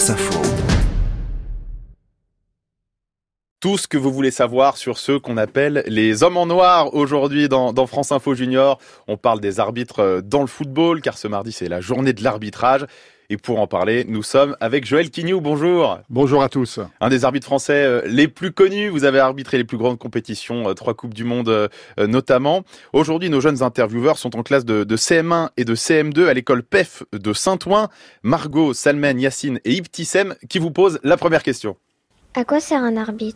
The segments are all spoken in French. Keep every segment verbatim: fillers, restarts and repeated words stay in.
France Info. Tout ce que vous voulez savoir sur ceux qu'on appelle les hommes en noir aujourd'hui dans, dans France Info Junior. On parle des arbitres dans le football car ce mardi c'est la journée de l'arbitrage. Et pour en parler, nous sommes avec Joël Quignou. Bonjour. Bonjour à tous. Un des arbitres français les plus connus. Vous avez arbitré les plus grandes compétitions, trois Coupes du Monde notamment. Aujourd'hui, nos jeunes intervieweurs sont en classe de, de C M un et de C M deux à l'école P E F de Saint-Ouen. Margot, Salmen, Yacine et Ibtissem qui vous posent la première question. À quoi sert un arbitre ?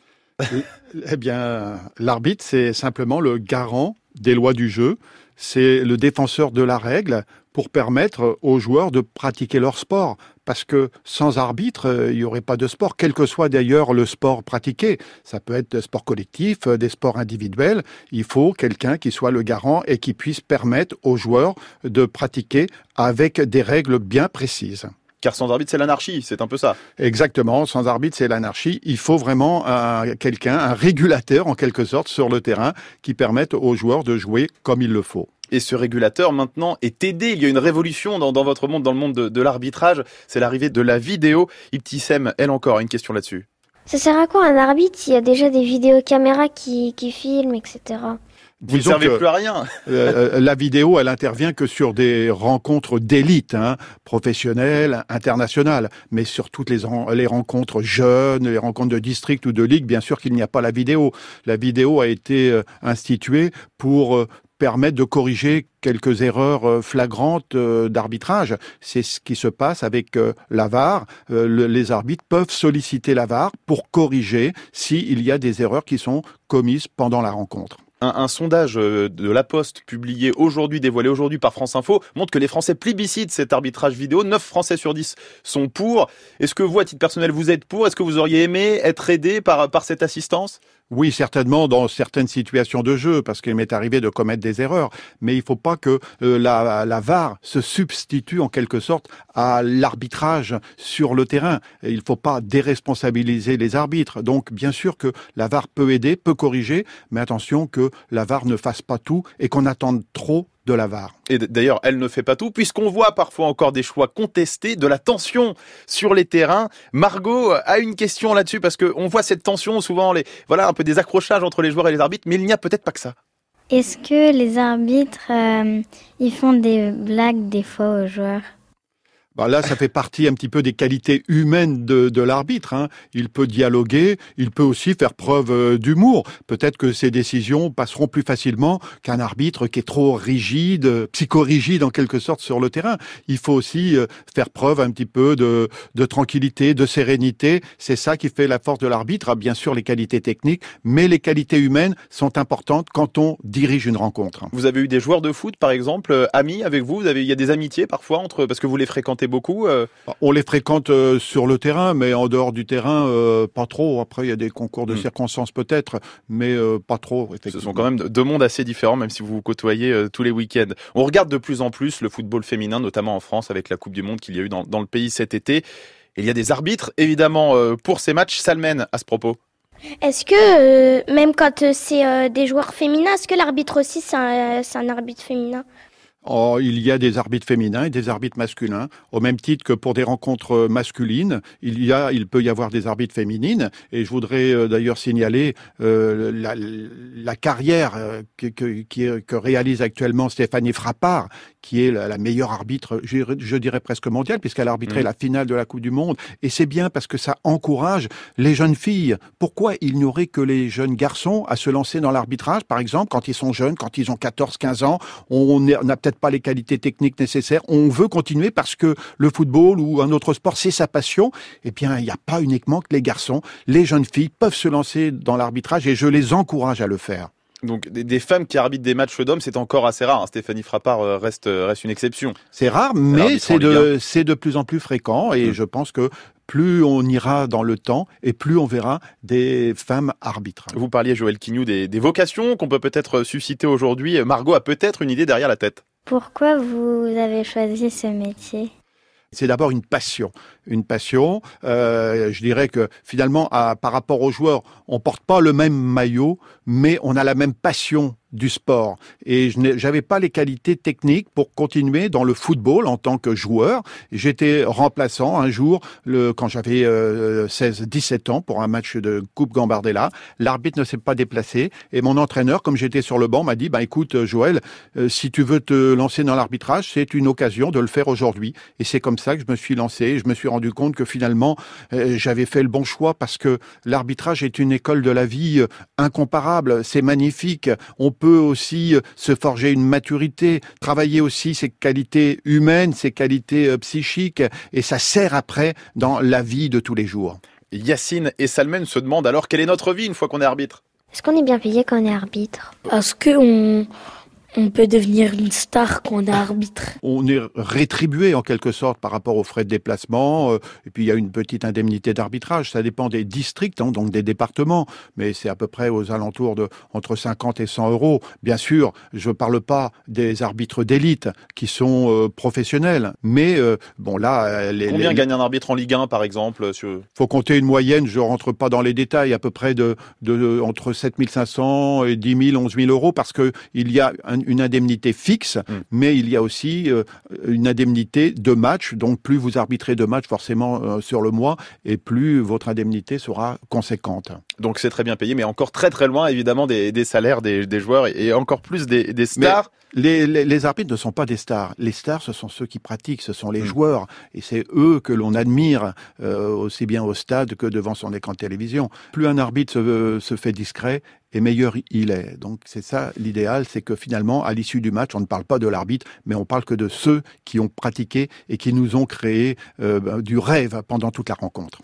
Eh bien, l'arbitre, c'est simplement le garant des lois du jeu. C'est le défenseur de la règle pour permettre aux joueurs de pratiquer leur sport. Parce que sans arbitre, il n'y aurait pas de sport, quel que soit d'ailleurs le sport pratiqué. Ça peut être des sports collectifs, des sports individuels. Il faut quelqu'un qui soit le garant et qui puisse permettre aux joueurs de pratiquer avec des règles bien précises. Car sans arbitre, c'est l'anarchie, c'est un peu ça. Exactement, sans arbitre, c'est l'anarchie. Il faut vraiment un, quelqu'un, un régulateur en quelque sorte sur le terrain qui permette aux joueurs de jouer comme il le faut. Et ce régulateur maintenant est aidé. Il y a une révolution dans, dans votre monde, dans le monde de, de l'arbitrage. C'est l'arrivée de la vidéo. Ibtissem, elle encore, a une question là-dessus. Ça sert à quoi un arbitre s'il y a déjà des vidéocaméras qui, qui filment, et cetera. Vous ne servez plus à rien. euh, la vidéo, elle intervient que sur des rencontres d'élite, hein, professionnelles, internationales. Mais sur toutes les, les rencontres jeunes, les rencontres de district ou de ligue, bien sûr qu'il n'y a pas la vidéo. La vidéo a été euh, instituée pour euh, permettre de corriger quelques erreurs euh, flagrantes euh, d'arbitrage. C'est ce qui se passe avec euh, la V A R. Euh, le, les arbitres peuvent solliciter la V A R pour corriger s'il y a des erreurs qui sont commises pendant la rencontre. Un, un sondage de La Poste publié aujourd'hui, dévoilé aujourd'hui par France Info, montre que les Français plébiscitent cet arbitrage vidéo. neuf Français sur dix sont pour. Est-ce que vous, à titre personnel, vous êtes pour ? Est-ce que vous auriez aimé être aidé par, par cette assistance ? Oui, certainement dans certaines situations de jeu, parce qu'il m'est arrivé de commettre des erreurs. Mais il ne faut pas que euh, la, la V A R se substitue en quelque sorte à l'arbitrage sur le terrain. Et il ne faut pas déresponsabiliser les arbitres. Donc, bien sûr que la V A R peut aider, peut corriger, mais attention que la V A R ne fasse pas tout et qu'on attende trop de la V A R. Et d'ailleurs, elle ne fait pas tout, puisqu'on voit parfois encore des choix contestés, de la tension sur les terrains. Margot a une question là-dessus, parce qu'on voit cette tension, souvent, les, voilà, un peu des accrochages entre les joueurs et les arbitres, mais il n'y a peut-être pas que ça. Est-ce que les arbitres, euh, ils font des blagues des fois aux joueurs ? Bah là, ça fait partie un petit peu des qualités humaines de, de l'arbitre, hein. Il peut dialoguer, il peut aussi faire preuve euh, d'humour. Peut-être que ses décisions passeront plus facilement qu'un arbitre qui est trop rigide, euh, psychorigide en quelque sorte sur le terrain. Il faut aussi euh, faire preuve un petit peu de, de tranquillité, de sérénité. C'est ça qui fait la force de l'arbitre. Ah, bien sûr, les qualités techniques, mais les qualités humaines sont importantes quand on dirige une rencontre. Vous avez eu des joueurs de foot, par exemple, euh, amis avec vous. Vous avez, il y a des amitiés parfois entre, parce que vous les fréquentez beaucoup euh... On les fréquente euh, sur le terrain, mais en dehors du terrain, euh, pas trop. Après, il y a des concours de mmh. circonstances peut-être, mais euh, pas trop. Ce sont quand même deux mondes assez différents, même si vous vous côtoyez euh, tous les week-ends. On regarde de plus en plus le football féminin, notamment en France, avec la Coupe du Monde qu'il y a eu dans, dans le pays cet été. Et il y a des arbitres, évidemment, euh, pour ces matchs. Salmen, à ce propos. Est-ce que, euh, même quand euh, c'est euh, des joueurs féminins, est-ce que l'arbitre aussi, c'est un, c'est un arbitre féminin ? Oh, il y a des arbitres féminins et des arbitres masculins. Au même titre que pour des rencontres masculines, il y a, il peut y avoir des arbitres féminines. Et je voudrais euh, d'ailleurs signaler euh, la, la carrière euh, que, que, que, que réalise actuellement Stéphanie Frappart, qui est la, la meilleure arbitre, je, je dirais presque mondiale, puisqu'elle a arbitré mmh. la finale de la Coupe du Monde. Et c'est bien parce que ça encourage les jeunes filles. Pourquoi il n'y aurait que les jeunes garçons à se lancer dans l'arbitrage, par exemple, quand ils sont jeunes, quand ils ont quatorze quinze ans, on n'a peut-être pas les qualités techniques nécessaires, on veut continuer parce que le football ou un autre sport, c'est sa passion. Eh bien, il n'y a pas uniquement que les garçons. Les jeunes filles peuvent se lancer dans l'arbitrage et je les encourage à le faire. Donc des, des femmes qui arbitrent des matchs d'hommes, c'est encore assez rare. Hein. Stéphanie Frappart reste, reste une exception. C'est rare, mais c'est de, c'est de plus en plus fréquent et mmh. je pense que plus on ira dans le temps et plus on verra des femmes arbitres. Vous parliez, Joël Quignou, des, des vocations qu'on peut peut-être susciter aujourd'hui. Margot a peut-être une idée derrière la tête. Pourquoi vous avez choisi ce métier ? C'est d'abord une passion. Une passion, euh, je dirais que finalement, à, par rapport aux joueurs, on porte pas le même maillot, mais on a la même passion du sport. Et je n'avais pas les qualités techniques pour continuer dans le football en tant que joueur. J'étais remplaçant un jour, le, quand j'avais euh, seize dix-sept ans, pour un match de Coupe Gambardella. L'arbitre ne s'est pas déplacé. Et mon entraîneur, comme j'étais sur le banc, m'a dit, bah, écoute, Joël, euh, si tu veux te lancer dans l'arbitrage, c'est une occasion de le faire aujourd'hui. Et c'est comme ça que je me suis lancé. Je me suis rendu compte que finalement, euh, j'avais fait le bon choix parce que l'arbitrage est une école de la vie euh, incomparable. C'est magnifique. On peut aussi euh, se forger une maturité, travailler aussi ses qualités humaines, ses qualités euh, psychiques. Et ça sert après dans la vie de tous les jours. Yacine et Salmen se demandent alors quelle est notre vie une fois qu'on est arbitre. Est-ce qu'on est bien payé quand on est arbitre? Est-ce qu'on on peut devenir une star quand on est arbitre? On est rétribué en quelque sorte par rapport aux frais de déplacement, euh, et puis il y a une petite indemnité d'arbitrage. Ça dépend des districts, hein, donc des départements, mais c'est à peu près aux alentours de entre cinquante et cent euros. Bien sûr, je ne parle pas des arbitres d'élite qui sont euh, professionnels, mais euh, bon là... Les, Combien les... gagne un arbitre en Ligue un par exemple sur... faut compter une moyenne, je rentre pas dans les détails, à peu près de, de, de entre sept mille cinq cents et dix mille, onze mille euros, parce que il y a un, une indemnité fixe, mmh. mais il y a aussi euh, une indemnité de match. Donc plus vous arbitrez de matchs forcément euh, sur le mois, et plus votre indemnité sera conséquente. Donc c'est très bien payé, mais encore très très loin évidemment des, des salaires des, des joueurs et, et encore plus des, des stars. Les, les, les arbitres ne sont pas des stars. Les stars, ce sont ceux qui pratiquent, ce sont les mmh. joueurs. Et c'est eux que l'on admire, euh, aussi bien au stade que devant son écran de télévision. Plus un arbitre se, se fait discret, et meilleur il est. Donc c'est ça l'idéal, c'est que finalement, à l'issue du match, on ne parle pas de l'arbitre, mais on parle que de ceux qui ont pratiqué et qui nous ont créé euh, du rêve pendant toute la rencontre.